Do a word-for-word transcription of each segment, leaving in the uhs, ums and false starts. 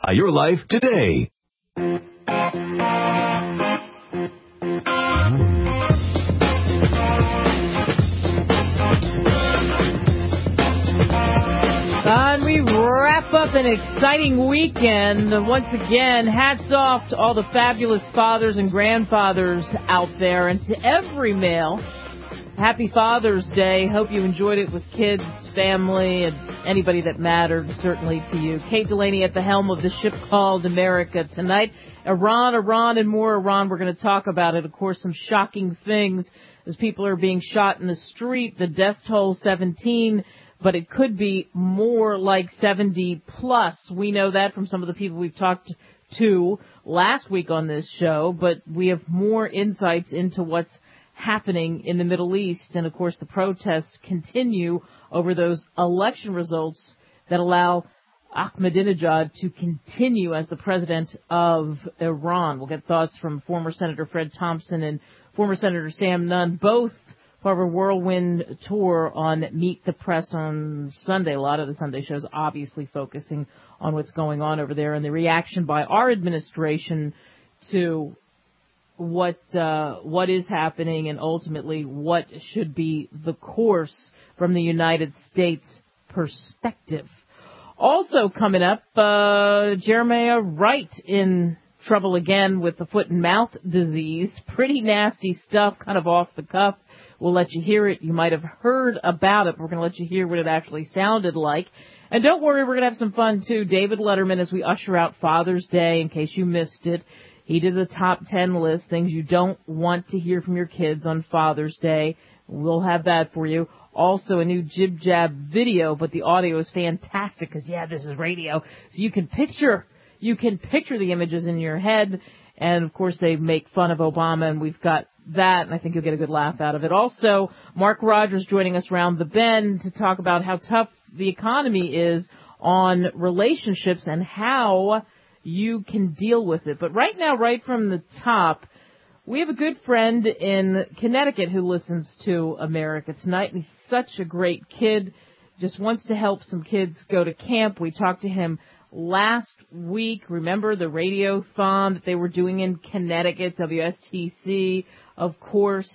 Your life today. And we wrap up an exciting weekend. Once again, hats off to all the fabulous fathers and grandfathers out there, and to every male. Happy Father's Day. Hope you enjoyed it with kids, family, and anybody that mattered, certainly to you. Kate Delaney at the helm of the ship called America tonight. Iran, Iran, and more Iran. We're going to talk about it. Of course, some shocking things as people are being shot in the street. The death toll, seventeen, but it could be more like seventy plus. We know that from some of the people we've talked to last week on this show, but we have more insights into what's happening in the Middle East. And, of course, the protests continue over those election results that allow Ahmadinejad to continue as the president of Iran. We'll get thoughts from former Senator Fred Thompson and former Senator Sam Nunn, both part of a whirlwind tour on Meet the Press on Sunday. A lot of the Sunday shows obviously focusing on what's going on over there and the reaction by our administration to what uh, what is happening and ultimately what should be the course from the United States perspective. Also coming up, uh, Jeremiah Wright in trouble again with the foot and mouth disease. Pretty nasty stuff, kind of off the cuff. We'll let you hear it. You might have heard about it. We're going to let you hear what it actually sounded like. And don't worry, we're going to have some fun, too. David Letterman, as we usher out Father's Day, in case you missed it. He did the top ten list, things you don't want to hear from your kids on Father's Day. We'll have that for you. Also, a new Jib Jab video, but the audio is fantastic because, yeah, this is radio. So you can picture, you can picture the images in your head. And, of course, they make fun of Obama, and we've got that, and I think you'll get a good laugh out of it. Also, Mark Rogers joining us round the bend to talk about how tough the economy is on relationships and how you can deal with it. But right now, right from the top, we have a good friend in Connecticut who listens to America Tonight, and he's such a great kid, just wants to help some kids go to camp. We talked to him last week. Remember the radiothon that they were doing in Connecticut, W S T C, of course,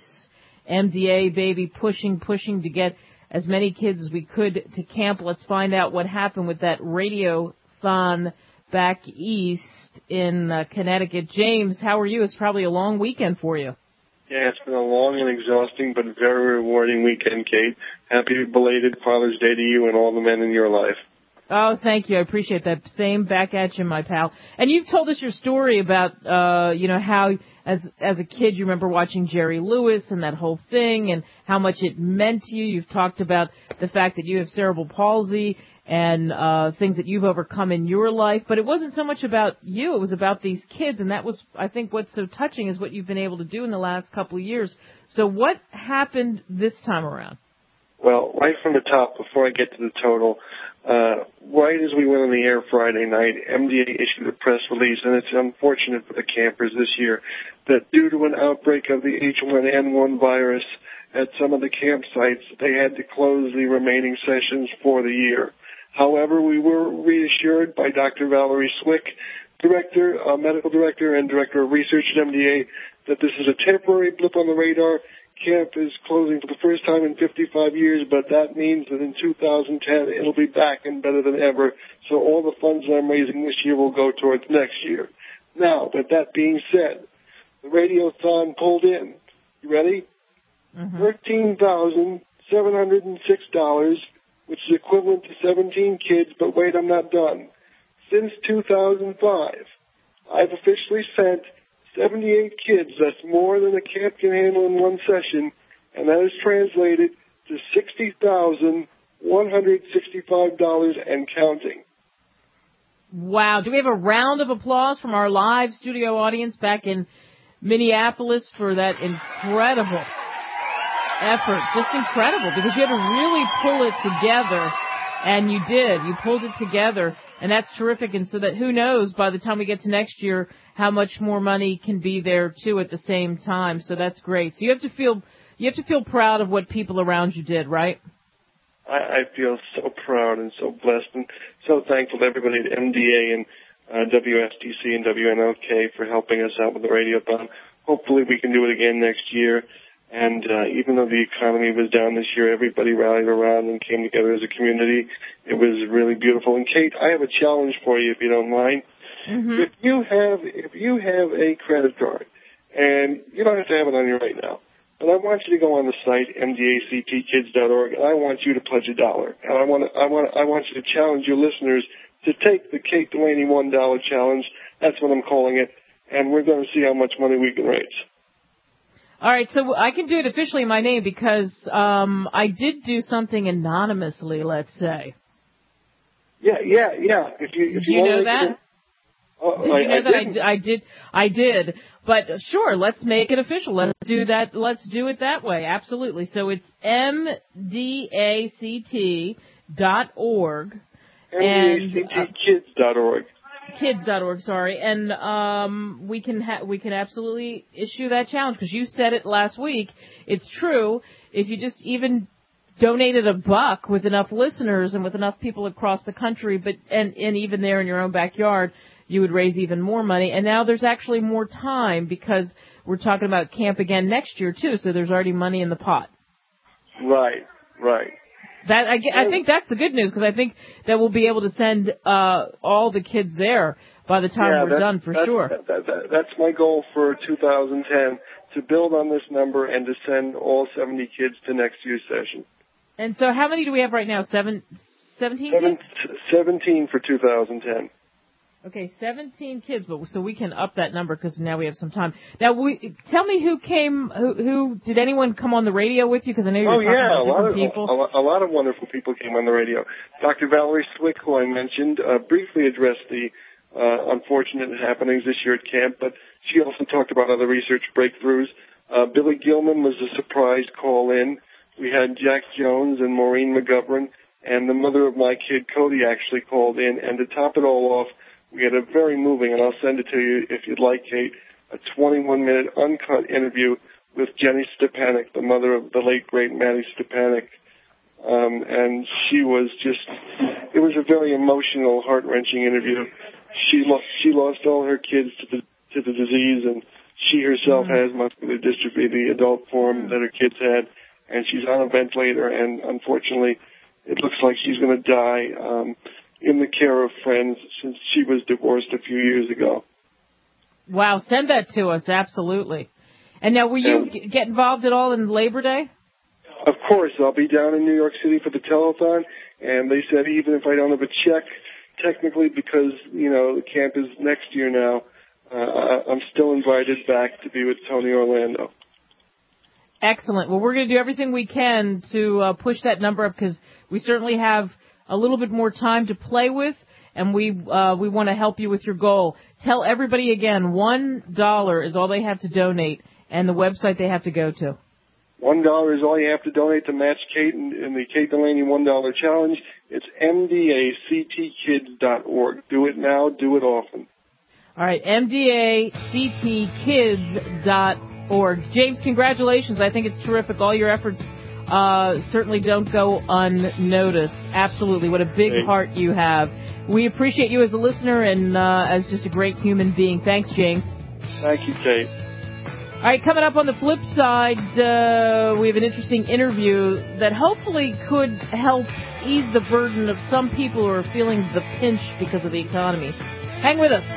M D A, baby, pushing, pushing to get as many kids as we could to camp. Let's find out what happened with that radiothon back east in uh, Connecticut. James, how are you? It's probably a long weekend for you. Yeah, it's been a long and exhausting but very rewarding weekend, Kate. Happy belated Father's Day to you and all the men in your life. Oh, thank you. I appreciate that. Same back at you, my pal. And you've told us your story about, uh, you know, how as as a kid you remember watching Jerry Lewis and that whole thing and how much it meant to you. You've talked about the fact that you have cerebral palsy and uh things that you've overcome in your life. But it wasn't so much about you. It was about these kids. And that was, I think, what's so touching is what you've been able to do in the last couple of years. So what happened this time around? Well, right from the top, before I get to the total, uh, right as we went on the air Friday night, M D A issued a press release, and it's unfortunate for the campers this year, that due to an outbreak of the H one N one virus at some of the campsites, they had to close the remaining sessions for the year. However, we were reassured by Doctor Valerie Swick, director, uh, medical director, and director of research at M D A, that this is a temporary blip on the radar. Camp is closing for the first time in fifty-five years, but that means that in two thousand ten it'll be back and better than ever. So all the funds that I'm raising this year will go towards next year. Now, with that being said, the radiothon pulled in. You ready? Mm-hmm. thirteen thousand seven hundred six dollars, which is equivalent to seventeen kids, but wait, I'm not done. Since two thousand five, I've officially sent seventy-eight kids. That's more than a camp can handle in one session, and that is translated to sixty thousand one hundred sixty-five dollars and counting. Wow. Do we have a round of applause from our live studio audience back in Minneapolis for that incredible effort? Just incredible, because you had to really pull it together, and you did. You pulled it together, and that's terrific. And so that who knows, by the time we get to next year, how much more money can be there, too, at the same time. So that's great. So you have to feel you have to feel proud of what people around you did, right? I, I feel so proud and so blessed and so thankful to everybody at M D A. And uh, W S T C and W N O K for helping us out with the Radiothon. Hopefully we can do it again next year. And uh, even though the economy was down this year, everybody rallied around and came together as a community. It was really beautiful. And Kate, I have a challenge for you, if you don't mind. Mm-hmm. If you have if you have a credit card, and you don't have to have it on you right now, but I want you to go on the site M D A C T kids dot org, and I want you to pledge a dollar. And I want to, I want I want you to challenge your listeners to take the Kate Delaney one dollar challenge. That's what I'm calling it, and we're going to see how much money we can raise. All right, so I can do it officially in my name because um, I did do something anonymously, let's say. Yeah, yeah, yeah. If you, if did you, you want know to that? It, oh, did I, you know I that didn't. I, I did? I did. But sure, let's make it official. Let's do that. Let's do it that way. Absolutely. So it's M D A C T dot org. M D A C T kids dot org. kids dot org, sorry, and um, we can ha- we can absolutely issue that challenge because you said it last week. It's true. If you just even donated a buck with enough listeners and with enough people across the country, but and, and even there in your own backyard, you would raise even more money. And now there's actually more time because we're talking about camp again next year too. So there's already money in the pot. Right, right. That I, I think that's the good news because I think that we'll be able to send uh, all the kids there by the time yeah, we're that, done for that, sure. That, that, that, that's my goal for two thousand ten, to build on this number and to send all seventy kids to next year's session. And so how many do we have right now? Seven, seventeen Seven, kids? seventeen for two thousand ten. Okay, seventeen kids, but so we can up that number because now we have some time. Now, we tell me who came, who, who did anyone come on the radio with you? Because I know you were oh, talking yeah, about a different lot of, people. A, a lot of wonderful people came on the radio. Doctor Valerie Swick, who I mentioned, uh, briefly addressed the uh, unfortunate happenings this year at camp, but she also talked about other research breakthroughs. Uh, Billy Gilman was a surprise call-in. We had Jack Jones and Maureen McGovern, and the mother of my kid, Cody, actually called in. And to top it all off, we had a very moving, and I'll send it to you if you'd like, Kate, a twenty-one minute uncut interview with Jenny Stepanek, the mother of the late, great Matty Stepanek. Um, and she was just, it was a very emotional, heart-wrenching interview. She lost, she lost all her kids to the, to the disease, and she herself mm-hmm. has muscular dystrophy, the adult form that her kids had, and she's on a ventilator, and unfortunately, it looks like she's going to die um, in the care of friends since she was divorced a few years ago. Wow, send that to us, absolutely. And now, will you and, g- get involved at all in Labor Day? Of course, I'll be down in New York City for the telethon, and they said even if I don't have a check, technically because, you know, the camp is next year now, uh, I'm still invited back to be with Tony Orlando. Excellent. Well, we're going to do everything we can to uh, push that number up because we certainly have a little bit more time to play with, and we uh, we want to help you with your goal. Tell everybody again, one dollar is all they have to donate, and the website they have to go to. One dollar is all you have to donate to match Kate in, in the Kate Delaney one dollar challenge. It's M D A C T kids dot org. Do it now. Do it often. All right, M D A C T kids dot org. James, congratulations. I think it's terrific. All your efforts uh, certainly don't go unnoticed. Absolutely. What a big Hey. heart you have. We appreciate you as a listener and uh, as just a great human being. Thanks, James. Thank you, Kate. All right, coming up on the flip side, uh, we have an interesting interview that hopefully could help ease the burden of some people who are feeling the pinch because of the economy. Hang with us.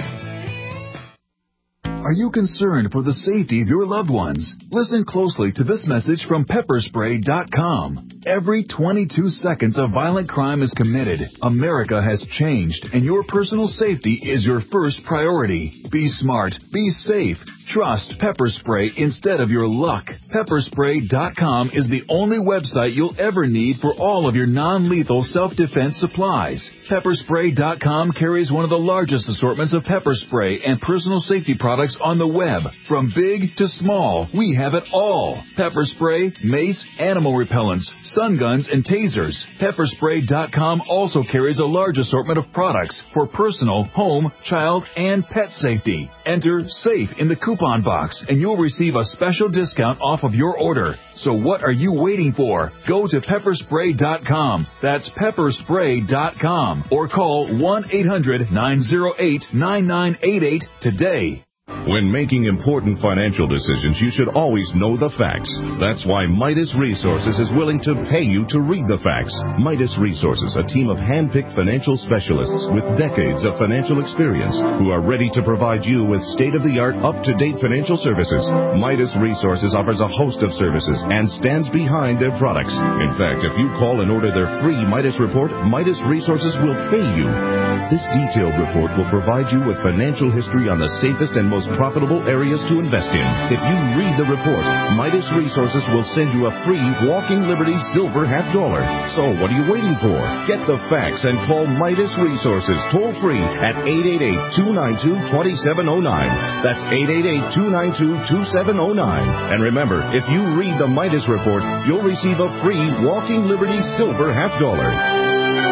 Are you concerned for the safety of your loved ones? Listen closely to this message from pepper spray dot com. Every twenty-two seconds a violent crime is committed. America has changed, and your personal safety is your first priority. Be smart. Be safe. Trust Pepper Spray instead of your luck. pepper spray dot com is the only website you'll ever need for all of your non-lethal self-defense supplies. pepper spray dot com carries one of the largest assortments of pepper spray and personal safety products on the web. From big to small, we have it all. Pepper spray, mace, animal repellents, stun guns, and tasers. pepper spray dot com also carries a large assortment of products for personal, home, child, and pet safety. Enter SAFE in the coupon coupon box, and you'll receive a special discount off of your order. So what are you waiting for? Go to pepper spray dot com. That's pepper spray dot com. Or call one eight hundred nine oh eight nine nine eight eight today. When making important financial decisions, you should always know the facts. That's why Midas Resources is willing to pay you to read the facts. Midas Resources, a team of hand-picked financial specialists with decades of financial experience who are ready to provide you with state-of-the-art, up-to-date financial services. Midas Resources offers a host of services and stands behind their products. In fact, if you call and order their free Midas report, Midas Resources will pay you. This detailed report will provide you with financial history on the safest and most profitable areas to invest in. If you read the report, Midas Resources will send you a free Walking Liberty Silver half dollar. So what are you waiting for? Get the facts and call Midas Resources toll free at eight eight eight, two nine two, two seven zero nine. That's eight eight eight, two nine two, two seven zero nine. And remember, if you read the Midas report, you'll receive a free Walking Liberty Silver half dollar.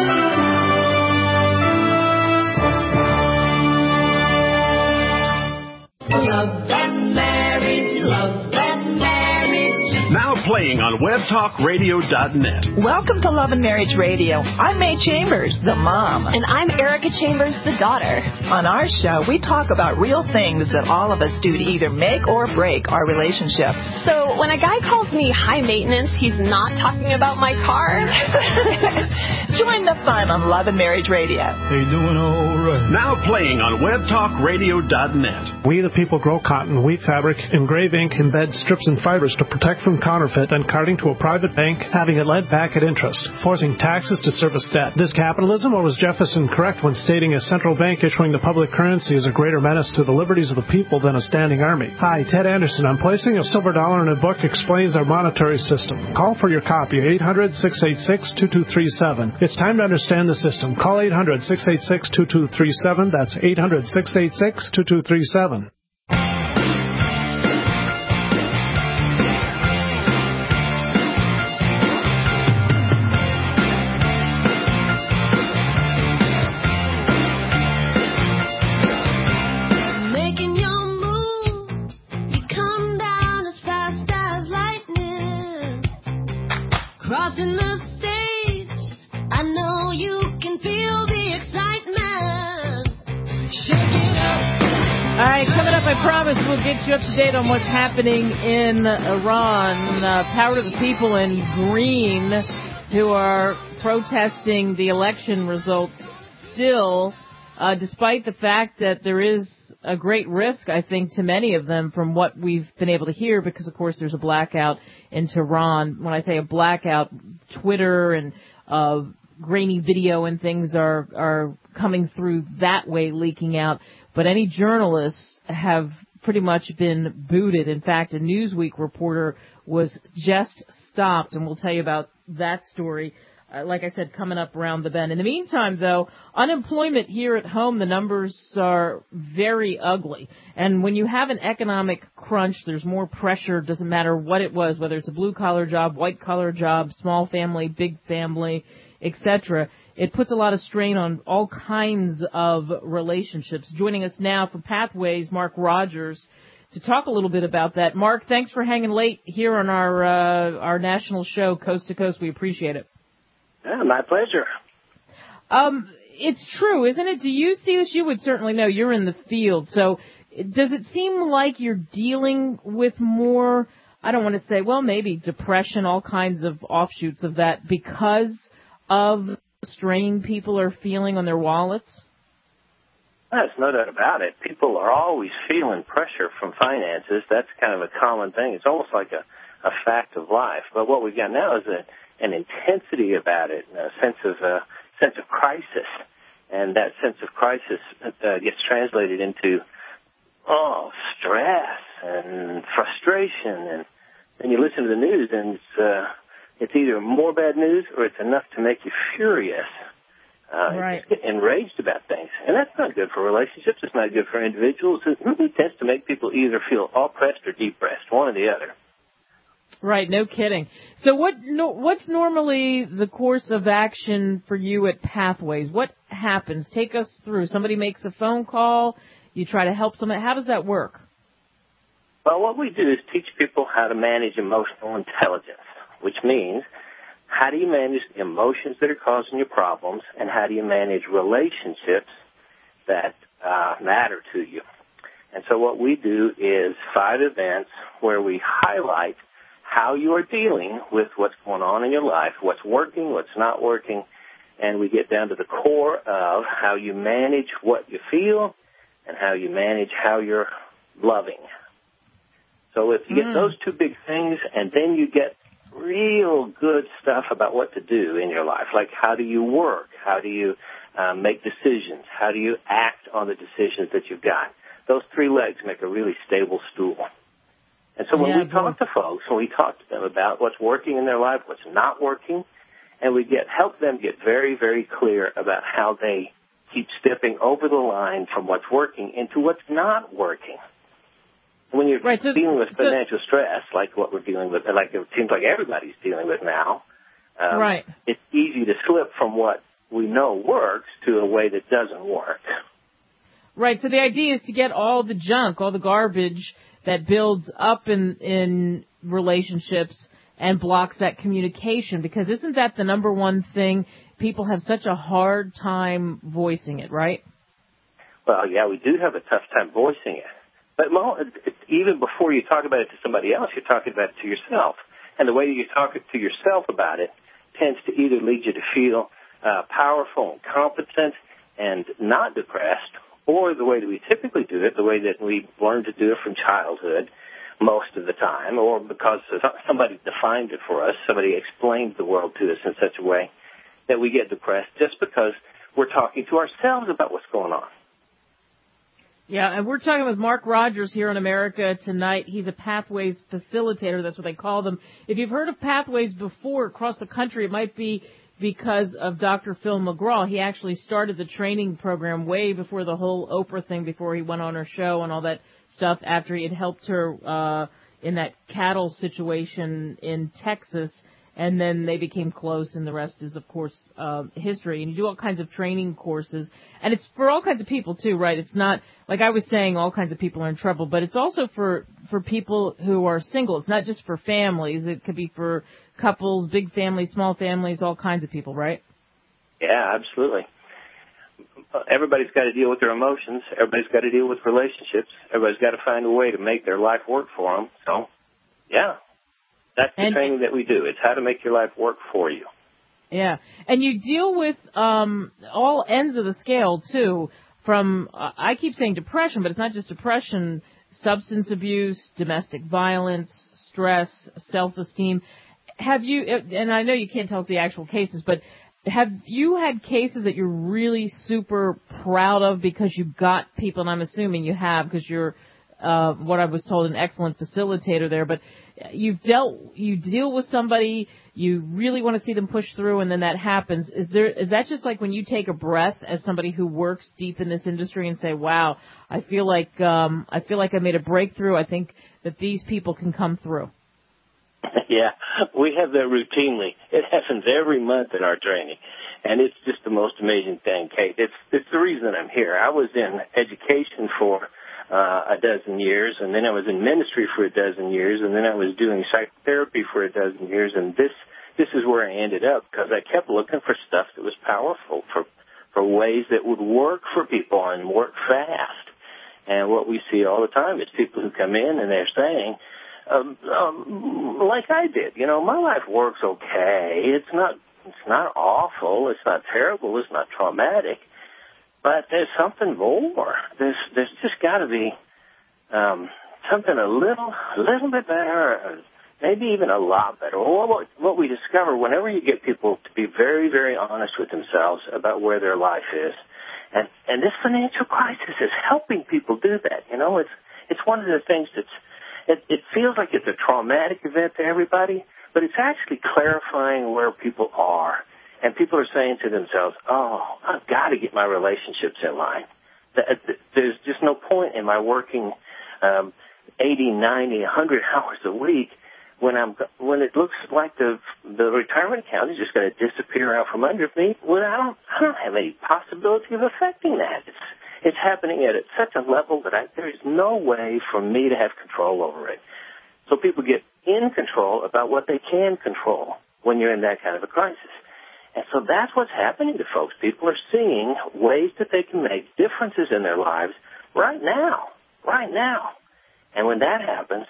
Love and marriage, love and marriage. Now playing on web talk radio dot net. Welcome to Love and Marriage Radio. I'm May Chambers, the mom. And I'm Erica Chambers, the daughter. On our show, we talk about real things that all of us do to either make or break our relationship. So when a guy calls me high maintenance, he's not talking about my car. Join the fun on Love and Marriage Radio. They doing all right. Now playing on web talk radio dot net. We the people grow cotton, weave fabric, engrave ink, embed strips and fibers to protect from counterfeit and carting to a private bank, having it lent back at interest, forcing taxes to service debt. This capitalism, or was Jefferson correct when stating a central bank issuing the public currency is a greater menace to the liberties of the people than a standing army? Hi, Ted Anderson. I'm placing a silver dollar in a book explains our monetary system. Call for your copy, eight hundred, six eight six, two two three seven. It's time to understand the system. Call eight hundred, six eight six, two two three seven. That's eight hundred, six eight six, two two three seven. I promise we'll get you up to date on what's happening in Iran. Uh, power to the people in green who are protesting the election results still, uh, despite the fact that there is a great risk, I think, to many of them from what we've been able to hear, because, of course, there's a blackout in Tehran. When I say a blackout, Twitter and uh, grainy video and things are, are coming through that way, leaking out. But any journalists have pretty much been booted. In fact, a Newsweek reporter was just stopped, and we'll tell you about that story, uh, like I said, coming up around the bend. In the meantime, though, unemployment here at home, the numbers are very ugly. And when you have an economic crunch, there's more pressure, doesn't matter what it was, whether it's a blue-collar job, white-collar job, small family, big family, et cetera. It puts a lot of strain on all kinds of relationships. Joining us now from Pathways, Mark Rogers, to talk a little bit about that. Mark, thanks for hanging late here on our uh, our national show, Coast to Coast. We appreciate it. Yeah, my pleasure. Um, it's true, isn't it? Do you see this? You would certainly know. You're in the field. So does it seem like you're dealing with more, I don't want to say, well, maybe depression, all kinds of offshoots of that because of strain people are feeling on their wallets? There's no doubt about it. People are always feeling pressure from finances. That's kind of a common thing. It's almost like a, a fact of life. But what we've got now is a, an intensity about it, a sense of uh, sense of crisis, and that sense of crisis uh, gets translated into oh stress and frustration, and then you listen to the news and it's. Uh, It's either more bad news or it's enough to make you furious. Uh, right. Just get enraged about things. And that's not good for relationships. It's not good for individuals. It really tends to make people either feel oppressed or depressed, one or the other. Right, no kidding. So what? No, what's normally the course of action for you at Pathways? What happens? Take us through. Somebody makes a phone call. You try to help somebody. How does that work? Well, what we do is teach people how to manage emotional intelligence, which means how do you manage the emotions that are causing you problems, and how do you manage relationships that uh, matter to you. And so what we do is five events where we highlight how you are dealing with what's going on in your life, what's working, what's not working, and we get down to the core of how you manage what you feel and how you manage how you're loving. So if you mm. get those two big things, and then you get real good stuff about what to do in your life, like how do you work, how do you uh, make decisions, how do you act on the decisions that you've got. Those three legs make a really stable stool. And so when yeah, we talk to folks, when we talk to them about what's working in their life, what's not working, and we get help them get very, very clear about how they keep stepping over the line from what's working into what's not working. When you're right, so, dealing with financial so, stress, like what we're dealing with, like it seems like everybody's dealing with now, um, right. it's easy to slip from what we know works to a way that doesn't work. Right. So the idea is to get all the junk, all the garbage that builds up in in relationships and blocks that communication, because isn't that the number one thing? People have such a hard time voicing it, right? Well, yeah, we do have a tough time voicing it. But even before you talk about it to somebody else, you're talking about it to yourself. And the way you talk to yourself about it tends to either lead you to feel uh, powerful and competent and not depressed, or the way that we typically do it, the way that we learned to do it from childhood most of the time, or because somebody defined it for us, somebody explained the world to us in such a way that we get depressed just because we're talking to ourselves about what's going on. Yeah, and we're talking with Mark Rogers here in America tonight. He's a Pathways facilitator. That's what they call them. If you've heard of Pathways before across the country, it might be because of Doctor Phil McGraw. He actually started the training program way before the whole Oprah thing, before he went on her show and all that stuff, after he had helped her uh in that cattle situation in Texas. And then they became close, and the rest is, of course, uh, history. And you do all kinds of training courses. And it's for all kinds of people, too, right? It's not, like I was saying, all kinds of people are in trouble. But it's also for, for people who are single. It's not just for families. It could be for couples, big families, small families, all kinds of people, right? Yeah, absolutely. Everybody's got to deal with their emotions. Everybody's got to deal with relationships. Everybody's got to find a way to make their life work for them. So, yeah. That's the and, training that we do. It's how to make your life work for you. Yeah. And you deal with um, all ends of the scale, too, from, uh, I keep saying depression, but it's not just depression, substance abuse, domestic violence, stress, self-esteem. Have you, and I know you can't tell us the actual cases, but have you had cases that you're really super proud of because you got people, and I'm assuming you have because you're, uh, what I was told, an excellent facilitator there, but you've dealt, you deal with somebody, you really want to see them push through, and then that happens. Is there, is that just like when you take a breath as somebody who works deep in this industry and say, wow, I feel like, um, I feel like I made a breakthrough. I think that these people can come through. Yeah, we have that routinely. It happens every month in our training, and it's just the most amazing thing, Kate. It's, it's the reason I'm here. I was in education for Uh, a dozen years, and then I was in ministry for a dozen years, and then I was doing psychotherapy for a dozen years, and this this is where I ended up because I kept looking for stuff that was powerful, for for ways that would work for people and work fast. And what we see all the time is people who come in and they're saying, um, um, like I did, you know, my life works okay. It's not it's not awful. It's not terrible. It's not traumatic. But there's something more. There's there's just got to be um, something a little a little bit better, maybe even a lot better. Well, what, what we discover whenever you get people to be very, very honest with themselves about where their life is, and and this financial crisis is helping people do that. You know, it's it's one of the things that's it, it feels like it's a traumatic event to everybody, but it's actually clarifying where people are. And people are saying to themselves, oh, I've got to get my relationships in line. There's just no point in my working um, eighty, ninety, one hundred hours a week when I'm when it looks like the the retirement account is just going to disappear out from under me. Well, I don't I don't have any possibility of affecting that. It's It's happening at such a level that I, there is no way for me to have control over it. So people get in control about what they can control when you're in that kind of a crisis. And so that's what's happening to folks. People are seeing ways that they can make differences in their lives right now, right now. And when that happens,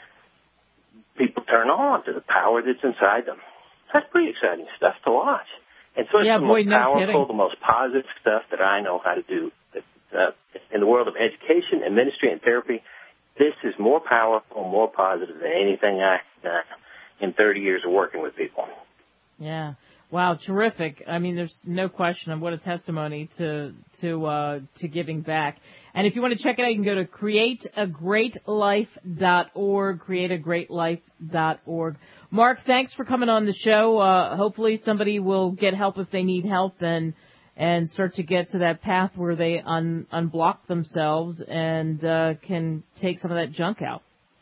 people turn on to the power that's inside them. That's pretty exciting stuff to watch. And so it's yeah, the boy, most no powerful, kidding. the most positive stuff that I know how to do. Uh, in the world of education and ministry and therapy, this is more powerful, more positive than anything I've done in thirty years of working with people. Yeah. Wow, terrific. I mean, there's no question of what a testimony to to uh, to giving back. And if you want to check it out, you can go to create a great life dot org, create a great life dot org. Mark, thanks for coming on the show. Uh, hopefully somebody will get help if they need help and and start to get to that path where they un, unblock themselves and uh, can take some of that junk out.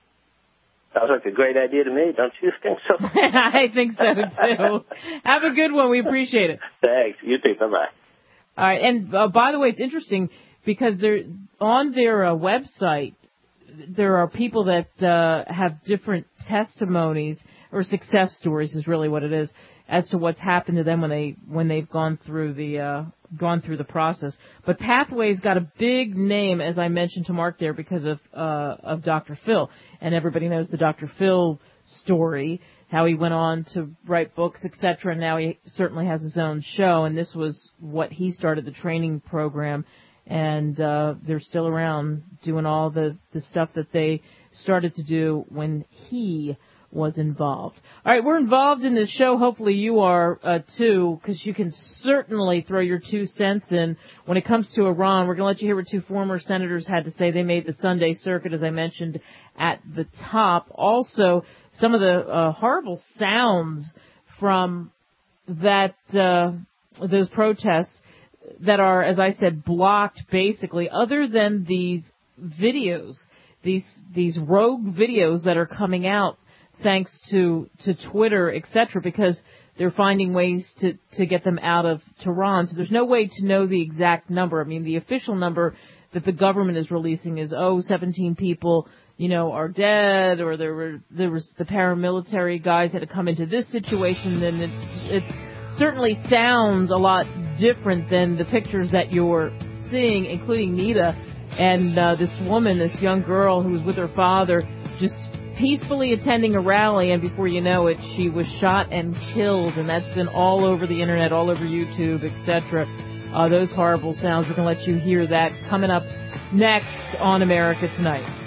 Sounds like a great idea to me. Don't you think so? I think so, too. Have a good one. We appreciate it. Thanks. You too. Bye-bye. All right. And, uh, by the way, it's interesting because they're on their uh, website, there are people that uh, have different testimonies or success stories is really what it is as to what's happened to them when they when they've gone through the uh, gone through the process. But Pathways got a big name, as I mentioned to Mark there, because of uh, of Doctor Phil, and everybody knows the Doctor Phil story, how he went on to write books, et cetera. And now he certainly has his own show, and this was what he started the training program, and uh, they're still around doing all the the stuff that they started to do when he was involved. All right, we're involved in this show. Hopefully you are, uh, too, because you can certainly throw your two cents in. When it comes to Iran, we're going to let you hear what two former senators had to say. They made the Sunday circuit, as I mentioned, at the top. Also, some of the uh, horrible sounds from that uh, those protests that are, as I said, blocked, basically, other than these videos, these these rogue videos that are coming out thanks to, to Twitter, et cetera, because they're finding ways to, to get them out of Tehran. So there's no way to know the exact number. I mean, the official number that the government is releasing is, oh, seventeen people, you know, are dead, or there were, there was the paramilitary guys had to come into this situation. Then it's, it certainly sounds a lot different than the pictures that you're seeing, including Nita and uh, this woman, this young girl who was with her father, just peacefully attending a rally, and before you know it, she was shot and killed, and that's been all over the internet, all over YouTube, et cetera. Uh, those horrible sounds. We're going to let you hear that coming up next on America Tonight.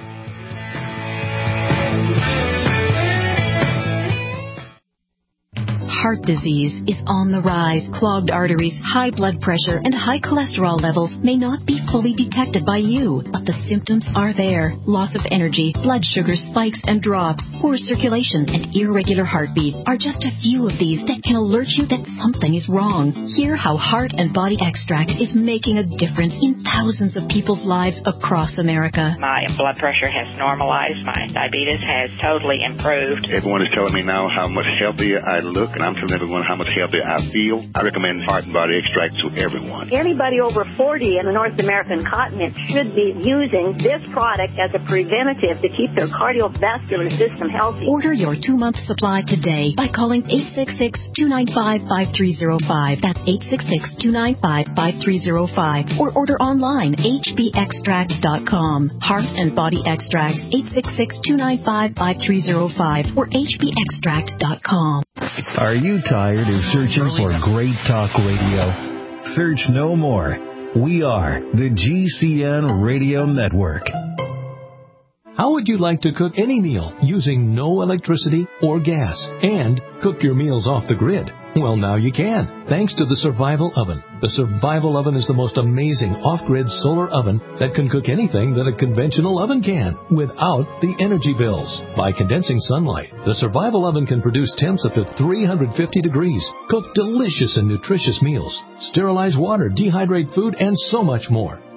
Heart disease is on the rise. Clogged arteries, high blood pressure, and high cholesterol levels may not be fully detected by you, but the symptoms are there. Loss of energy, blood sugar spikes and drops, poor circulation, and irregular heartbeat are just a few of these that can alert you that something is wrong. Hear how Heart and Body Extract is making a difference in thousands of people's lives across America. My blood pressure has normalized. My diabetes has totally improved. Everyone is telling me now how much healthier I look, and I'm telling everyone how much healthier I feel. I recommend Heart and Body Extract to everyone. Anybody over forty in the North American continent should be using this product as a preventative to keep their cardiovascular system healthy. Order your two-month supply today by calling eight six six, two nine five, five three zero five. That's eight six six, two nine five, five three zero five. Or order online, h b extract dot com. Heart and Body Extract, eight six six, two nine five, five three zero five or h b extract dot com. Are you tired of searching for great talk radio? Search no more. We are the G C N Radio Network. How would you like to cook any meal using no electricity or gas and cook your meals off the grid? Well, now you can, thanks to the Survival Oven. The Survival Oven is the most amazing off-grid solar oven that can cook anything that a conventional oven can without the energy bills. By condensing sunlight, the Survival Oven can produce temps up to three hundred fifty degrees, cook delicious and nutritious meals, sterilize water, dehydrate food, and so much more. All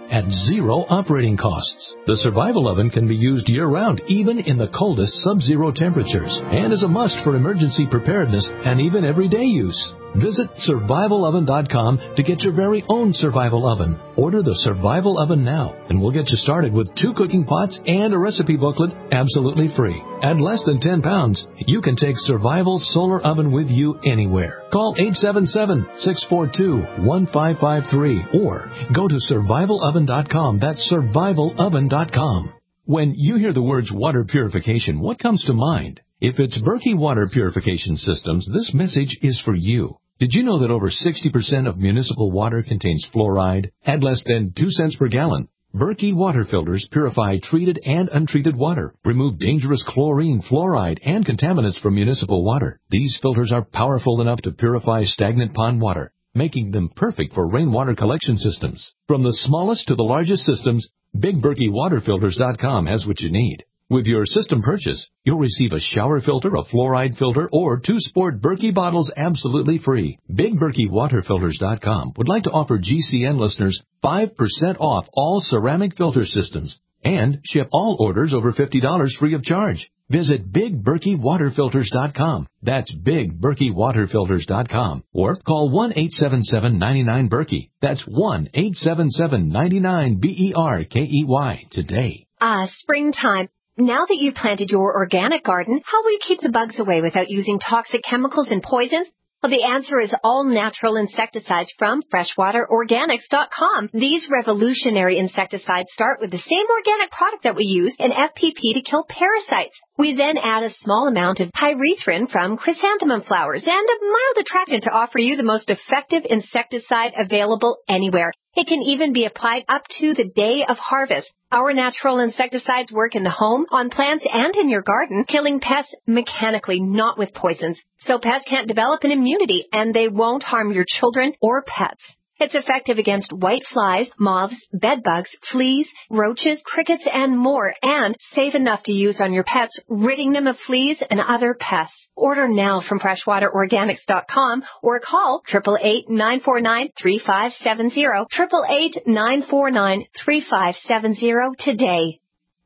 at zero operating costs. The Survival Oven can be used year-round, even in the coldest sub-zero temperatures, and is a must for emergency preparedness and even everyday use. Visit survival oven dot com to get your very own Survival Oven. Order the Survival Oven now, and we'll get you started with two cooking pots and a recipe booklet absolutely free. At less than ten pounds, you can take Survival Solar Oven with you anywhere. Call eight seven seven, six four two, one five five three or go to survival oven dot com. That's survival oven dot com. When you hear the words water purification, what comes to mind? If it's Berkey Water Purification Systems, this message is for you. Did you know that over sixty percent of municipal water contains fluoride at less than two cents per gallon? Berkey water filters purify treated and untreated water, remove dangerous chlorine, fluoride, and contaminants from municipal water. These filters are powerful enough to purify stagnant pond water, making them perfect for rainwater collection systems. From the smallest to the largest systems, Big Berkey Water Filters dot com has what you need. With your system purchase, you'll receive a shower filter, a fluoride filter, or two sport Berkey bottles absolutely free. Big Berkey Water Filters dot com would like to offer G C N listeners five percent off all ceramic filter systems and ship all orders over fifty dollars free of charge. Visit Big Berkey Water Filters dot com. That's Big Berkey Water Filters dot com. Or call one eight seven seven, nine nine, Berkey. That's one eight seven seven, nine nine, B E R K E Y today. Ah, springtime. Now that you've planted your organic garden, how will you keep the bugs away without using toxic chemicals and poisons? Well, the answer is all natural insecticides from freshwater organics dot com. These revolutionary insecticides start with the same organic product that we use in F P P to kill parasites. We then add a small amount of pyrethrin from chrysanthemum flowers and a mild attractant to offer you the most effective insecticide available anywhere. It can even be applied up to the day of harvest. Our natural insecticides work in the home, on plants, and in your garden, killing pests mechanically, not with poisons. So pests can't develop an immunity, and they won't harm your children or pets. It's effective against white flies, moths, bedbugs, fleas, roaches, crickets, and more, and safe enough to use on your pets, ridding them of fleas and other pests. Order now from freshwater organics dot com or call eight eight eight, nine four nine, three five seven zero, eight eight eight, nine four nine, three five seven zero today.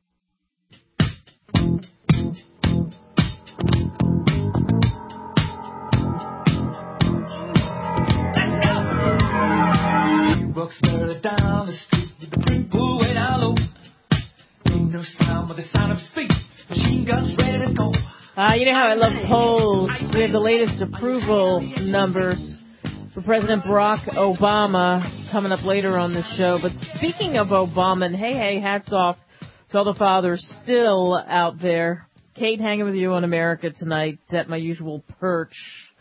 Walks further down the street with the big bull way down low. Ain't no sound but the sound of speed. Machine guns ready to go. Uh, you know how I love polls. We have the latest approval numbers for President Barack Obama coming up later on the show. But speaking of Obama, and hey, hey, hats off to all the fathers still out there. Kate hanging with you on America tonight at my usual perch.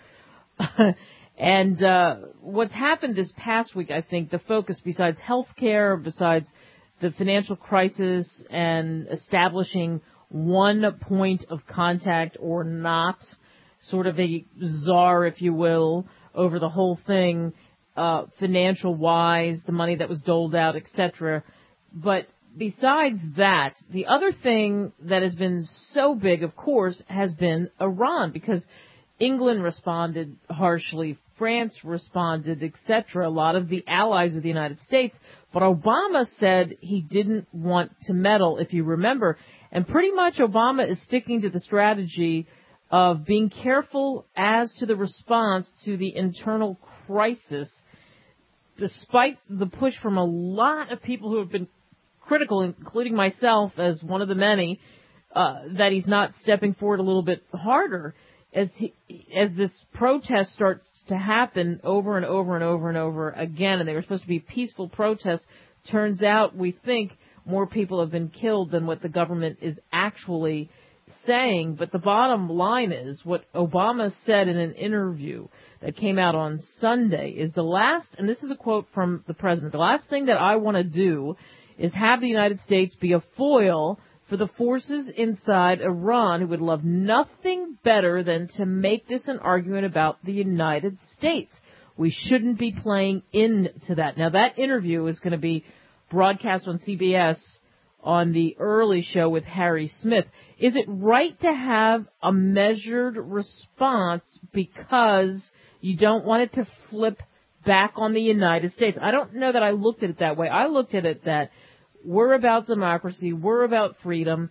And uh what's happened this past week, I think, the focus besides health care, besides the financial crisis and establishing one point of contact or not, sort of a czar, if you will, over the whole thing, uh financial-wise, the money that was doled out, et cetera. But besides that, the other thing that has been so big, of course, has been Iran, because England responded harshly, France responded, et cetera, a lot of the allies of the United States. But Obama said he didn't want to meddle, if you remember. And pretty much Obama is sticking to the strategy of being careful as to the response to the internal crisis, despite the push from a lot of people who have been critical, including myself as one of the many, uh, that he's not stepping forward a little bit harder. As he, as this protest starts to happen over and over and over and over again, and they were supposed to be peaceful protests, turns out we think more people have been killed than what the government is actually saying. But the bottom line is what Obama said in an interview that came out on Sunday is the last, and this is a quote from the president, the last thing that I want to do is have the United States be a foil for the forces inside Iran who would love nothing better than to make this an argument about the United States. We shouldn't be playing into that. Now, that interview is going to be broadcast on C B S on the early show with Harry Smith. Is it right to have a measured response because you don't want it to flip back on the United States. I don't know that I looked at it that way. I looked at it that we're about democracy. We're about freedom.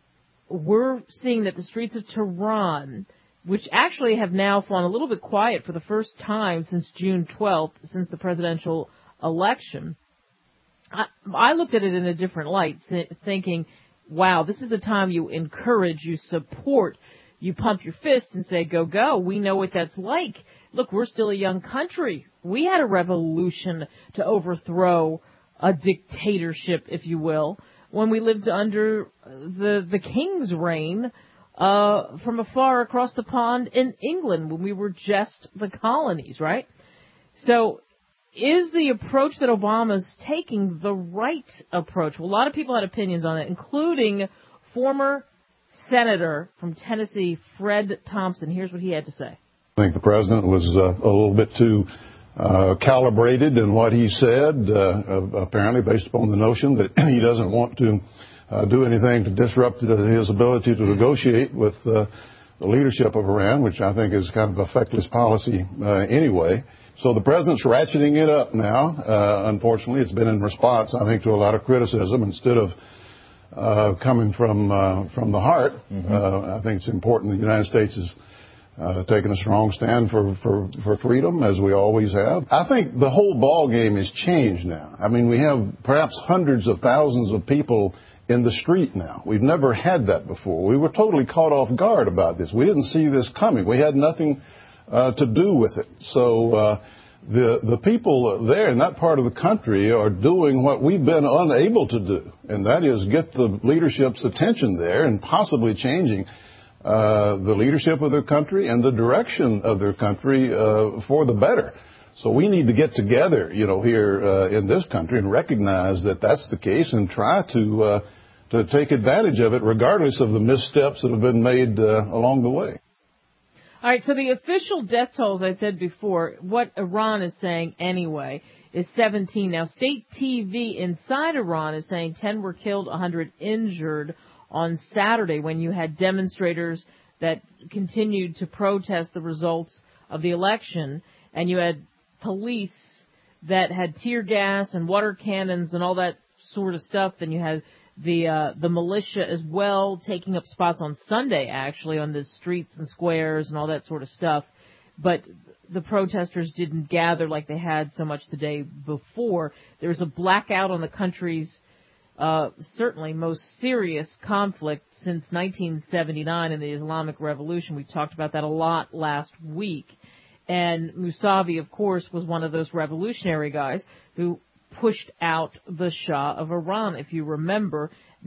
We're seeing that the streets of Tehran, which actually have now fallen a little bit quiet for the first time since June twelfth, since the presidential election, I, I looked at it in a different light, thinking, wow, this is the time you encourage, you support, you pump your fist and say, go, go. We know what that's like. Look, we're still a young country. We had a revolution to overthrow a dictatorship, if you will, when we lived under the the king's reign uh, from afar across the pond in England when we were just the colonies, right? So is the approach that Obama's taking the right approach? Well, a lot of people had opinions on it, including former Senator from Tennessee, Fred Thompson. Here's what he had to say. I think the president was uh, a little bit too uh, calibrated in what he said, uh, apparently based upon the notion that he doesn't want to uh, do anything to disrupt his ability to negotiate with uh, the leadership of Iran, which I think is kind of a feckless policy uh, anyway. So the president's ratcheting it up now. Uh, unfortunately, it's been in response, I think, to a lot of criticism instead of uh, coming from uh, from the heart. Mm-hmm. Uh, I think it's important the United States is uh, taking a strong stand for, for, for freedom, as we always have. I think the whole ball game has changed now. I mean, we have perhaps hundreds of thousands of people in the street now. We've never had that before. We were totally caught off guard about this. We didn't see this coming. We had nothing uh, to do with it. So uh, the the people there in that part of the country are doing what we've been unable to do, and that is get the leadership's attention there and possibly changing uh, the leadership of their country and the direction of their country uh, for the better. So we need to get together, you know, here uh, in this country and recognize that that's the case and try to uh, to take advantage of it, regardless of the missteps that have been made uh, along the way. All right, so the official death toll, as I said before, what Iran is saying anyway, is seventeen. Now, state T V inside Iran is saying ten were killed, one hundred injured on Saturday when you had demonstrators that continued to protest the results of the election, and you had police that had tear gas and water cannons and all that sort of stuff, and you had the uh, the militia as well taking up spots on Sunday, actually, on the streets and squares and all that sort of stuff. But the protesters didn't gather like they had so much the day before. There was a blackout on the country's uh, certainly most serious conflict since nineteen seventy-nine in the Islamic Revolution. We talked about that a lot last week. And Mousavi, of course, was one of those revolutionary guys who pushed out the Shah of Iran, if you remember.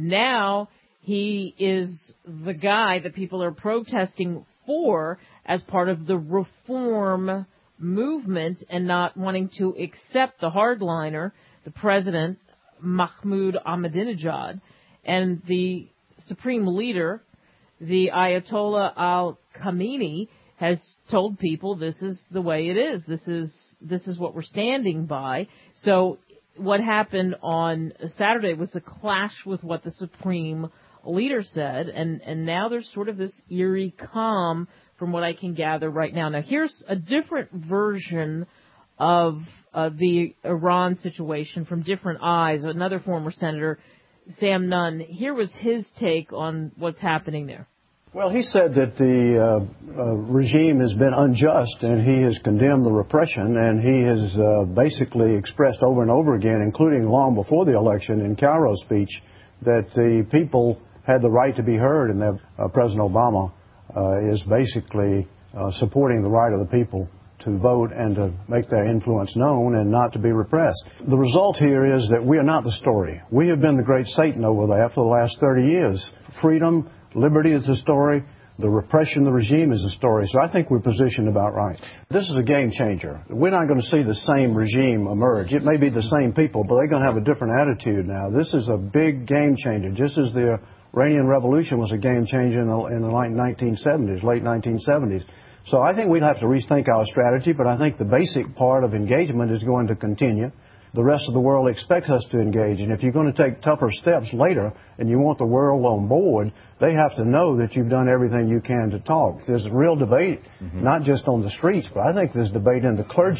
Now he is the guy that people are protesting for as part of the reform movement and not wanting to accept the hardliner, the president, Mahmoud Ahmadinejad, and the supreme leader, the Ayatollah al-Khamenei, has told people this is the way it is. This is this is what we're standing by. So what happened on Saturday was a clash with what the supreme leader said, and, and now there's sort of this eerie calm from what I can gather right now. Now, here's a different version of uh, the Iran situation from different eyes. Another former senator, Sam Nunn, here was his take on what's happening there. Well, he said that the uh, uh, regime has been unjust, and he has condemned the repression, and he has uh, basically expressed over and over again, including long before the election in Cairo's speech, that the people had the right to be heard, and that uh, President Obama uh, is basically uh, supporting the right of the people to vote and to make their influence known and not to be repressed. The result here is that we are not the story. We have been the great Satan over there for the last thirty years. Freedom, liberty is the story. The repression of the regime is the story. So I think we're positioned about right. This is a game changer. We're not going to see the same regime emerge. It may be the same people, but they're going to have a different attitude now. This is a big game changer, just as the Iranian Revolution was a game changer in the, in the late nineteen seventies, late nineteen seventies. So I think we'd have to rethink our strategy, but I think the basic part of engagement is going to continue. The rest of the world expects us to engage, and if you're going to take tougher steps later and you want the world on board, they have to know that you've done everything you can to talk. There's a real debate, mm-hmm. not just on the streets, but I think there's debate in the clergy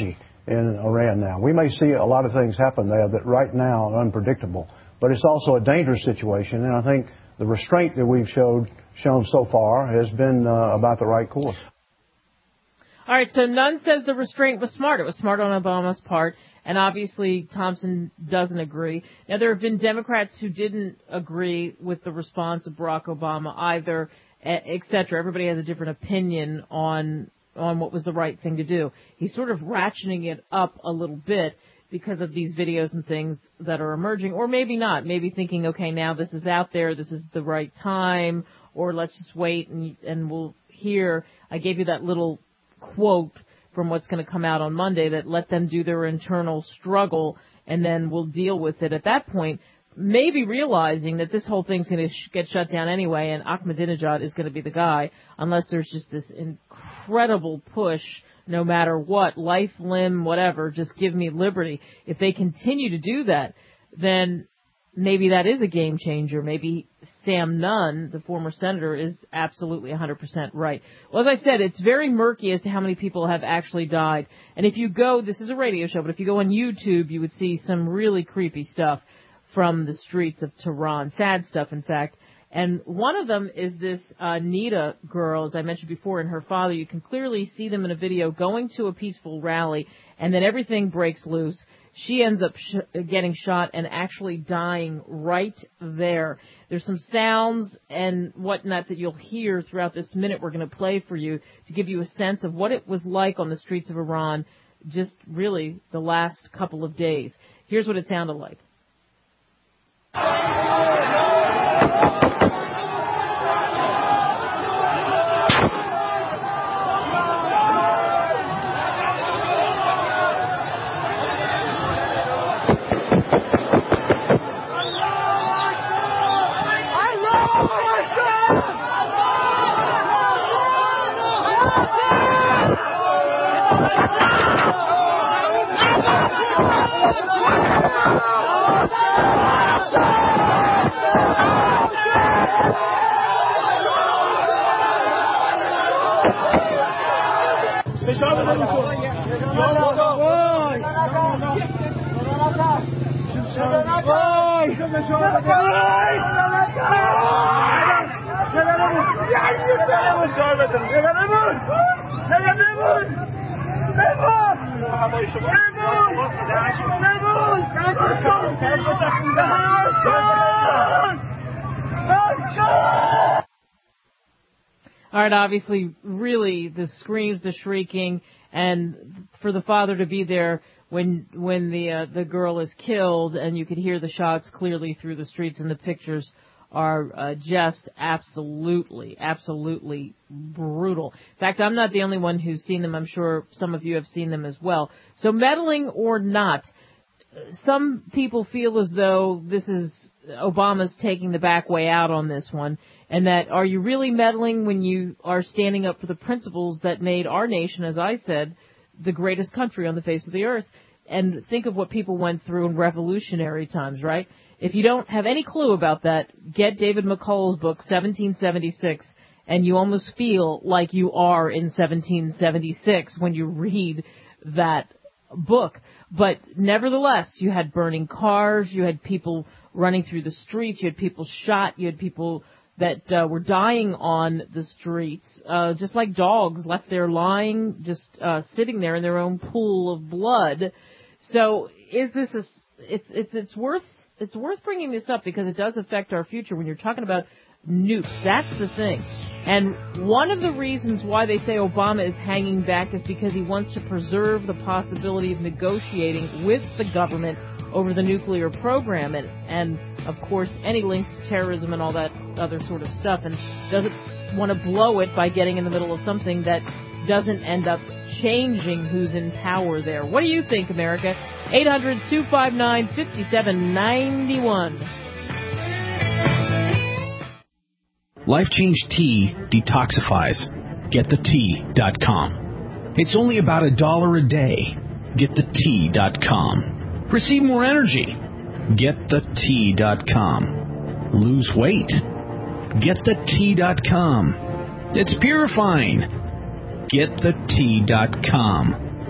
in Iran now. We may see a lot of things happen there that right now are unpredictable, but it's also a dangerous situation, and I think the restraint that we've showed, shown so far has been uh, about the right course. All right, so Nunn says the restraint was smart. It was smart on Obama's part, and obviously Thompson doesn't agree. Now, there have been Democrats who didn't agree with the response of Barack Obama either, et cetera. Everybody has a different opinion on on what was the right thing to do. He's sort of ratcheting it up a little bit because of these videos and things that are emerging, or maybe not. Maybe thinking, okay, now this is out there, this is the right time, or let's just wait and and we'll hear. I gave you that little quote from what's going to come out on Monday that let them do their internal struggle and then we'll deal with it at that point, maybe realizing that this whole thing's going to sh- get shut down anyway and Ahmadinejad is going to be the guy unless there's just this incredible push no matter what, life, limb, whatever, just give me liberty. If they continue to do that, then maybe that is a game changer. Maybe Sam Nunn, the former senator, is absolutely one hundred percent right. Well, as I said, it's very murky as to how many people have actually died. And if you go, this is a radio show, but if you go on YouTube, you would see some really creepy stuff from the streets of Tehran. Sad stuff, in fact. And one of them is this uh, Nida girl, as I mentioned before, and her father. You can clearly see them in a video going to a peaceful rally, and then everything breaks loose. She ends up sh- getting shot and actually dying right there. There's some sounds and whatnot that you'll hear throughout this minute we're going to play for you to give you a sense of what it was like on the streets of Iran just really the last couple of days. Here's what it sounded like. All right, obviously, really, the screams, the shrieking, and for the father to be there when when the uh, the girl is killed, and you could hear the shots clearly through the streets, and the pictures are uh, just absolutely, absolutely brutal. In fact, I'm not the only one who's seen them. I'm sure some of you have seen them as well. So meddling or not, some people feel as though this is Obama's taking the back way out on this one, and that are you really meddling when you are standing up for the principles that made our nation, as I said, the greatest country on the face of the earth? And think of what people went through in revolutionary times, right? If you don't have any clue about that, get David McCullough's book, seventeen seventy-six, and you almost feel like you are in seventeen seventy-six when you read that book. But nevertheless, you had burning cars, you had people running through the streets, you had people shot, you had people that uh, were dying on the streets, uh, just like dogs left there lying, just uh, sitting there in their own pool of blood. So is this a, it's, it's, it's worth, it's worth bringing this up because it does affect our future when you're talking about nukes. That's the thing. And one of the reasons why they say Obama is hanging back is because he wants to preserve the possibility of negotiating with the government over the nuclear program and, and of course, any links to terrorism and all that other sort of stuff, and doesn't want to blow it by getting in the middle of something that doesn't end up changing who's in power there. What do you think, America? eight hundred, two five nine, five seven nine one. Life Change Tea detoxifies. Get the tea dot com. It's only about a dollar a day. Get the tea dot com. Receive more energy. Get the tea dot com. Lose weight. Get the tea dot com. It's purifying. Get the tea dot com.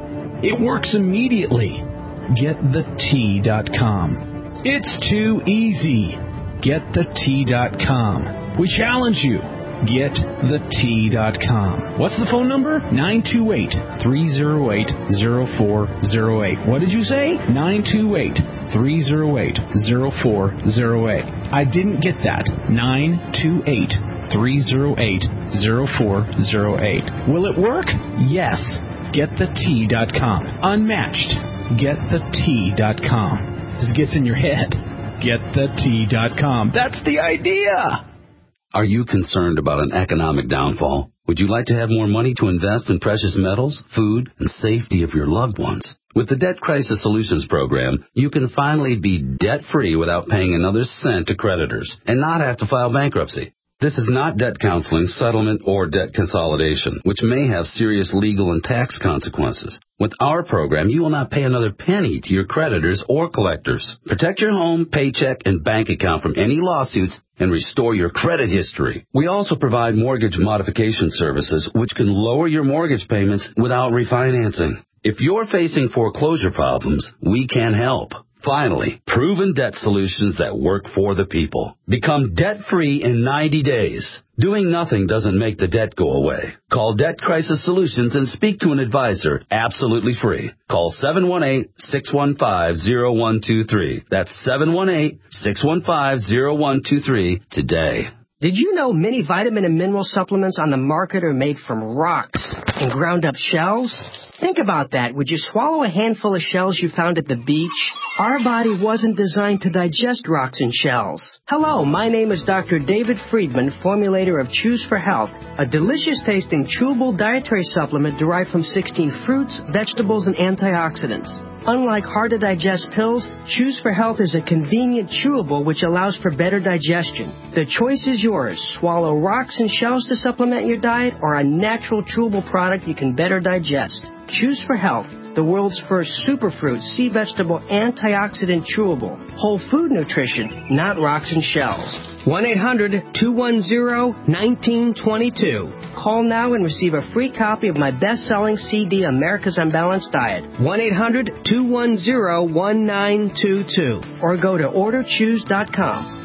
It works immediately. Get the T dot com. It's too easy. Get the T dot com. We challenge you. Get the T dot com. What's the phone number? nine two eight, three oh eight, oh four oh eight. What did you say? nine two eight, three oh eight, oh four oh eight. I didn't get that. nine two eight, three oh eight, oh four oh eight. Will it work? Yes. Get the T dot com. Unmatched. Get the T dot com. This gets in your head. Get the T dot com. That's the idea. Are you concerned about an economic downfall? Would you like to have more money to invest in precious metals, food, and safety of your loved ones? With the Debt Crisis Solutions Program, you can finally be debt-free without paying another cent to creditors and not have to file bankruptcy. This is not debt counseling, settlement, or debt consolidation, which may have serious legal and tax consequences. With our program, you will not pay another penny to your creditors or collectors. Protect your home, paycheck, and bank account from any lawsuits and restore your credit history. We also provide mortgage modification services, which can lower your mortgage payments without refinancing. If you're facing foreclosure problems, we can help. Finally, proven debt solutions that work for the people. Become debt-free in ninety days. Doing nothing doesn't make the debt go away. Call Debt Crisis Solutions and speak to an advisor absolutely free. Call seven one eight, six one five, zero one two three. That's seven one eight, six one five, zero one two three today. Did you know many vitamin and mineral supplements on the market are made from rocks and ground up shells? Think about that. Would you swallow a handful of shells you found at the beach? Our body wasn't designed to digest rocks and shells. Hello, my name is Doctor David Friedman, formulator of Choose for Health, a delicious-tasting chewable dietary supplement derived from sixteen fruits, vegetables, and antioxidants. Unlike hard-to-digest pills, Choose for Health is a convenient chewable which allows for better digestion. The choice is yours. Swallow rocks and shells to supplement your diet or a natural chewable product you can better digest. Choose for Health, the world's first superfruit, sea vegetable, antioxidant chewable. Whole food nutrition, not rocks and shells. one eight hundred, two one zero, one nine two two. Call now and receive a free copy of my best-selling C D, America's Unbalanced Diet. one eight hundred, two one zero, one nine two two. Or go to order choose dot com.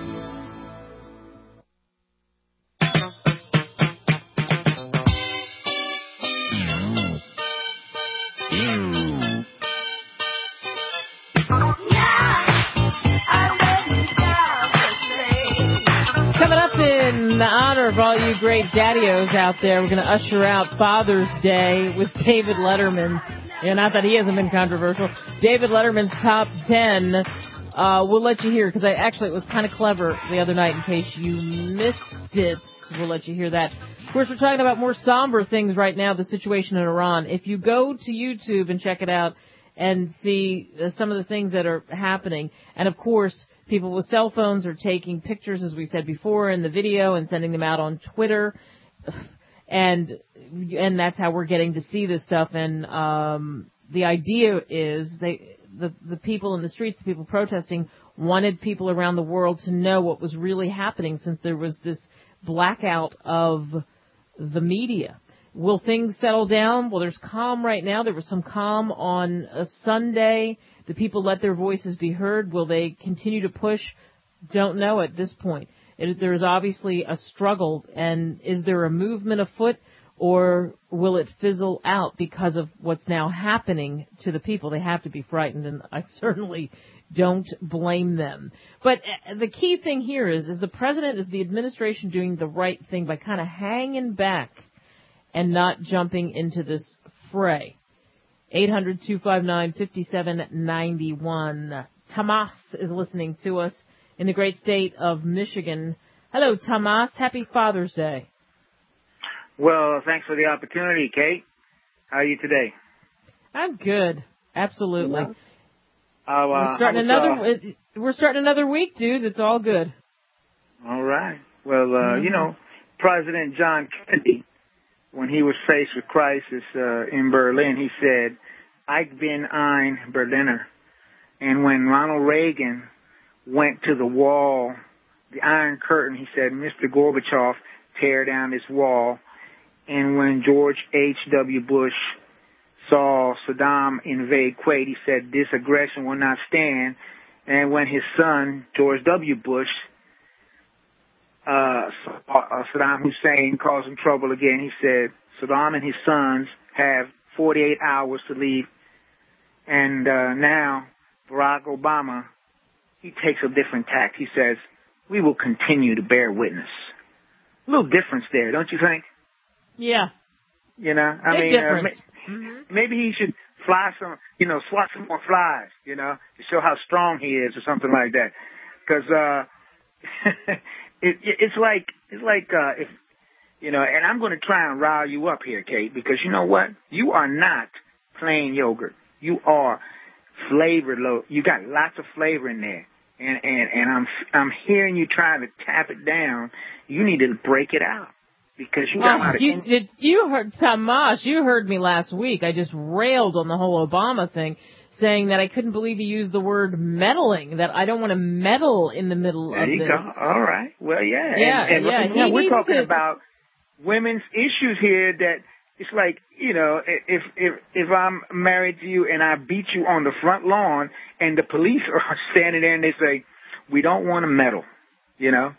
In honor of all you great daddios out there, we're going to usher out Father's Day with David Letterman's, and not that he hasn't been controversial, David Letterman's Top ten. Uh, we'll let you hear, because I actually, it was kind of clever the other night in case you missed it. We'll let you hear that. Of course, we're talking about more somber things right now, the situation in Iran. If you go to YouTube and check it out and see uh, some of the things that are happening, and of course, people with cell phones are taking pictures, as we said before, in the video and sending them out on Twitter. And and that's how we're getting to see this stuff. And um, the idea is they the, the people in the streets, the people protesting, wanted people around the world to know what was really happening since there was this blackout of the media. Will things settle down? Well, there's calm right now. There was some calm on a Sunday. The people let their voices be heard. Will they continue to push? Don't know at this point. It, there is obviously a struggle, and is there a movement afoot, or will it fizzle out because of what's now happening to the people? They have to be frightened, and I certainly don't blame them. But the key thing here is, is the president, is the administration doing the right thing by kind of hanging back and not jumping into this fray? eight hundred, two five nine, five seven nine one. Tomas is listening to us in the great state of Michigan. Hello, Tomas. Happy Father's Day. Well, thanks for the opportunity, Kate. How are you today? I'm good. Absolutely. Uh, uh, we're starting was, another. Uh, we're starting another week, dude. It's all good. All right. Well, uh, mm-hmm. you know, President John Kennedy, when he was faced with crisis uh, in Berlin, he said, "Ich bin ein Berliner." And when Ronald Reagan went to the wall, the Iron Curtain, he said, "Mister Gorbachev, tear down this wall." And when George H W. Bush saw Saddam invade Kuwait, he said, this aggression will not stand. And when his son, George W. Bush, uh, uh, Saddam Hussein causing trouble again, he said, Saddam and his sons have forty-eight hours to leave. And uh, now Barack Obama, he takes a different tack. He says, we will continue to bear witness. A little difference there, don't you think? Yeah. You know, I Big mean, uh, difference. ma- Mm-hmm. maybe he should fly some, you know, swat some more flies, you know, to show how strong he is or something like that. Because uh, it, it, it's like, it's like uh, if, you know, and I'm going to try and rile you up here, Kate, because you know what? You are not plain yogurt. You are flavored. Lo- you got lots of flavor in there. And, and, and I'm, I'm hearing you trying to tap it down. You need to break it out. Because you got a lot Oh, of you, in- did, you heard, Tamash, you heard me last week. I just railed on the whole Obama thing, saying that I couldn't believe he used the word meddling, that I don't want to meddle in the middle There of you this. go. All right. Well, yeah. Yeah, and, and, yeah, and he we're needs talking to- about women's issues here that it's like, you know, if if if I'm married to you and I beat you on the front lawn and the police are standing there and they say, we don't want to meddle, you know,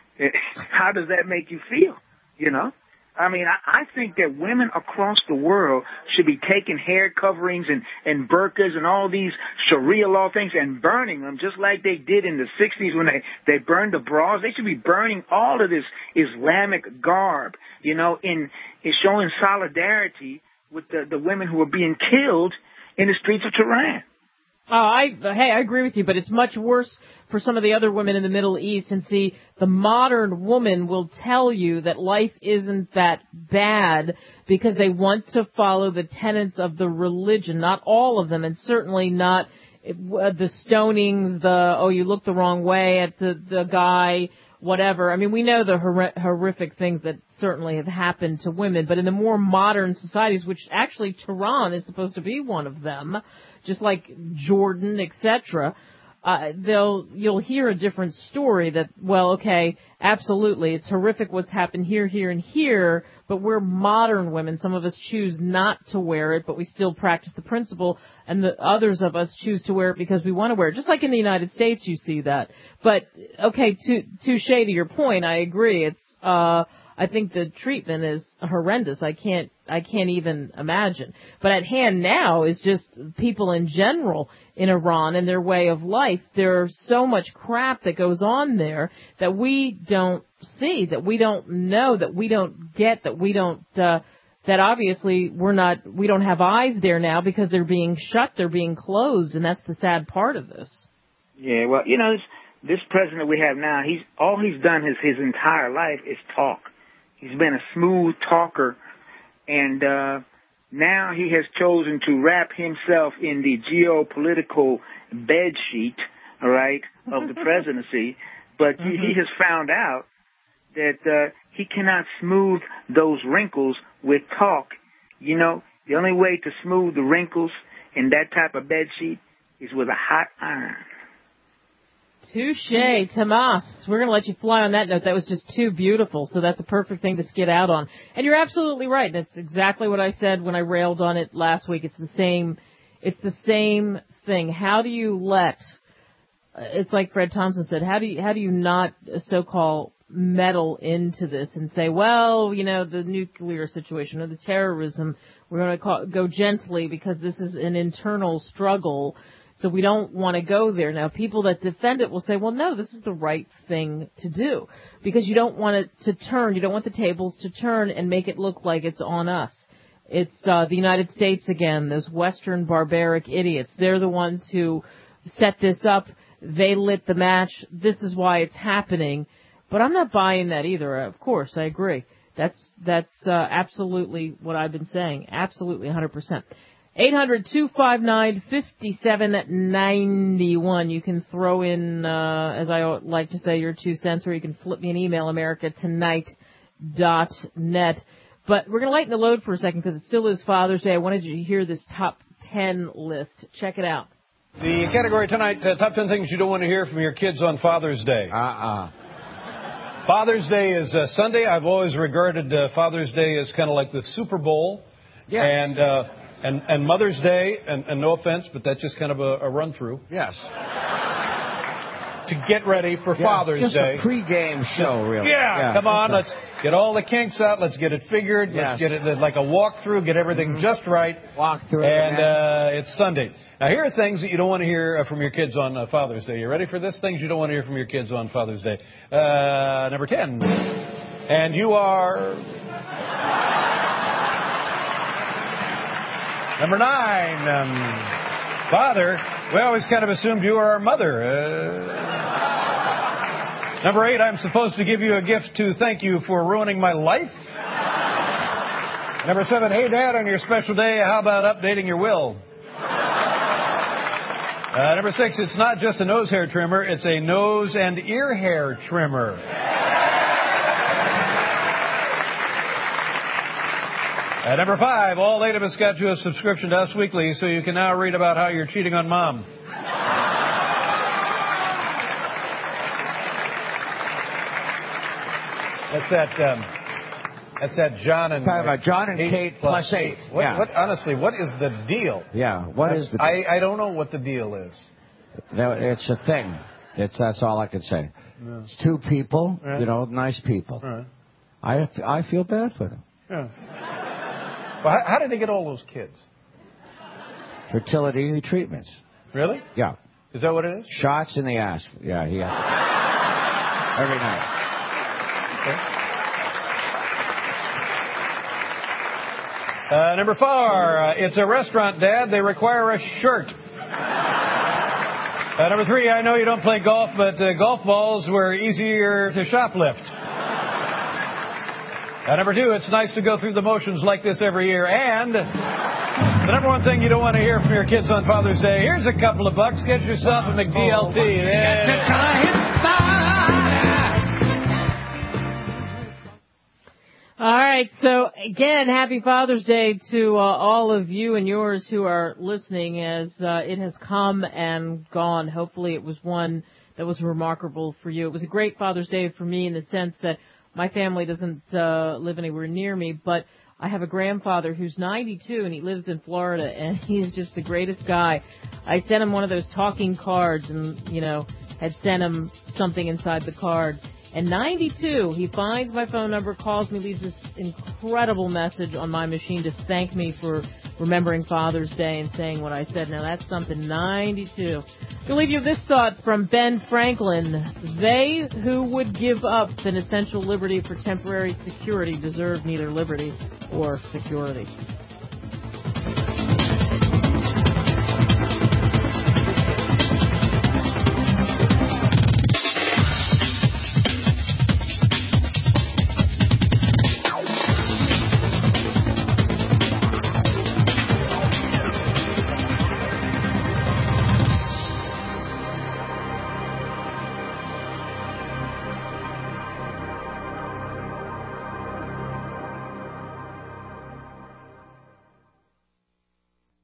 how does that make you feel, you know? I mean, I, I think that women across the world should be taking hair coverings and, and burqas and all these Sharia law things and burning them just like they did in the sixties when they, they burned the bras. They should be burning all of this Islamic garb, you know, in, in showing solidarity with the, the women who are being killed in the streets of Tehran. Oh, I hey, I agree with you, but it's much worse for some of the other women in the Middle East. And see, the modern woman will tell you that life isn't that bad because they want to follow the tenets of the religion. Not all of them, and certainly not uh, the stonings, the, oh, you look the wrong way at the, the guy, whatever. I mean, we know the hor- horrific things that certainly have happened to women, but in the more modern societies, which actually Tehran is supposed to be one of them, just like Jordan, et cetera, uh, they'll, you'll hear a different story that, well, okay, absolutely, it's horrific what's happened here, here, and here, but we're modern women. Some of us choose not to wear it, but we still practice the principle, and the others of us choose to wear it because we want to wear it. Just like in the United States, you see that. But, okay, to, touche to your point, I agree. It's, uh, I think the treatment is horrendous. I can't, I can't even imagine. But at hand now is just people in general in Iran and their way of life. There's so much crap that goes on there that we don't see, that we don't know, that we don't get, that we don't, uh, that obviously we're not, we don't have eyes there now because they're being shut, they're being closed, and that's the sad part of this. Yeah, well, you know, this, this president we have now, he's, all he's done his, his entire life is talk. He's been a smooth talker, and uh, now he has chosen to wrap himself in the geopolitical bedsheet, all right, of the presidency. But mm-hmm. he has found out that uh, he cannot smooth those wrinkles with talk. You know, the only way to smooth the wrinkles in that type of bedsheet is with a hot iron. Touche, Tomas. We're going to let you fly on that note. That was just too beautiful, so that's a perfect thing to skid out on. And you're absolutely right. That's exactly what I said when I railed on it last week. It's the same, it's the same thing. How do you let, it's like Fred Thompson said, how do you, how do you not so-called meddle into this and say, well, you know, the nuclear situation or the terrorism, we're going to call, go gently because this is an internal struggle. So we don't want to go there. Now, people that defend it will say, well, no, this is the right thing to do because you don't want it to turn. You don't want the tables to turn and make it look like it's on us. It's uh, the United States again, those Western barbaric idiots. They're the ones who set this up. They lit the match. This is why it's happening. But I'm not buying that either. Of course, I agree. That's that's uh, absolutely what I've been saying. Absolutely, one hundred percent. eight hundred, two five nine, five seven nine one. You can throw in, uh, as I like to say, your two cents, or you can flip me an email, america tonight dot net. But we're going to lighten the load for a second because it still is Father's Day. I wanted you to hear this top ten list. Check it out. The category tonight, uh, top ten things you don't want to hear from your kids on Father's Day. Uh-uh. Father's Day is uh, Sunday. I've always regarded uh, Father's Day as kind of like the Super Bowl. Yes. And... Uh, And and Mother's Day, and, and no offense, but that's just kind of a, a run-through. Yes. To get ready for yes, Father's just Day. Just a pre-game show, really. Yeah, yeah. Come on, let's get all the kinks out. Let's get it figured. Yes. Let's get it like a walkthrough, get everything mm-hmm. just right. Walk through And it. uh, it's Sunday. Now, here are things that you don't want to hear uh, from your kids on uh, Father's Day. You ready for this? Things you don't want to hear from your kids on Father's Day. Uh, number ten. And you are... Number nine. Um, Father, we always kind of assumed you were our mother. Uh, number eight, I'm supposed to give you a gift to thank you for ruining my life. Number seven, hey, Dad, on your special day, how about updating your will? Uh, number six, it's not just a nose hair trimmer, it's a nose and ear hair trimmer. Uh, number five, all eight of us got you a subscription to Us Weekly, so you can now read about how you're cheating on Mom. That's that. Um, that's that John and talking about John and Kate, Kate plus eight. What, yeah. what? Honestly, what is the deal? Yeah. What I, is the? I I don't know what the deal is. No, it's a thing. It's that's all I can say. Yeah. It's two people, yeah. you know, nice people. Right. I I feel bad for them. Yeah. Well, how, how did they get all those kids? Fertility treatments. Really? Yeah. Is that what it is? Shots in the ass. Yeah, he had every night. Okay. Uh, number four, uh, it's a restaurant, Dad. They require a shirt. Uh, number three, I know you don't play golf, but uh, golf balls were easier to shoplift. Uh, number two, it's nice to go through the motions like this every year. And the number one thing you don't want to hear from your kids on Father's Day, here's a couple of bucks. Get yourself a McDLT. All right. So, again, happy Father's Day to uh, all of you and yours who are listening as uh, it has come and gone. Hopefully it was one that was remarkable for you. It was a great Father's Day for me in the sense that my family doesn't uh, live anywhere near me, but I have a grandfather who's ninety-two, and he lives in Florida, and he's just the greatest guy. I sent him one of those talking cards and, you know, had sent him something inside the card. And ninety-two, he finds my phone number, calls me, leaves this incredible message on my machine to thank me for remembering Father's Day and saying what I said. Now, that's something, ninety-two. I'll leave you with this thought from Ben Franklin. They who would give up an essential liberty for temporary security deserve neither liberty or security.